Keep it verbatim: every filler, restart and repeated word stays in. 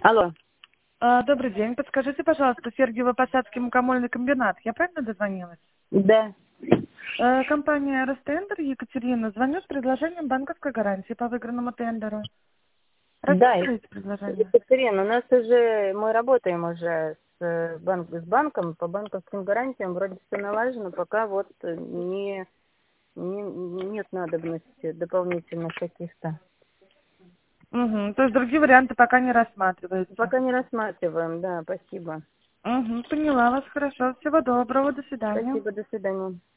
Алло. А, Добрый день. Подскажите, пожалуйста, Сергиево-Посадский мукомольный комбинат. Я правильно дозвонилась? Да. Э, Компания «Ростендер», Екатерина, звоню с предложением банковской гарантии по выигранному тендеру. Да, Рассмотрите предложение. Екатерина, у нас уже, мы работаем уже с, э, банк, с банком, по банковским гарантиям, вроде все налажено, пока вот не, не, нет надобности дополнительных каких-то. Угу. То есть другие варианты пока не рассматриваются. Пока не рассматриваем, да, спасибо. Угу. Поняла вас, хорошо. Всего доброго, до свидания. Спасибо, до свидания.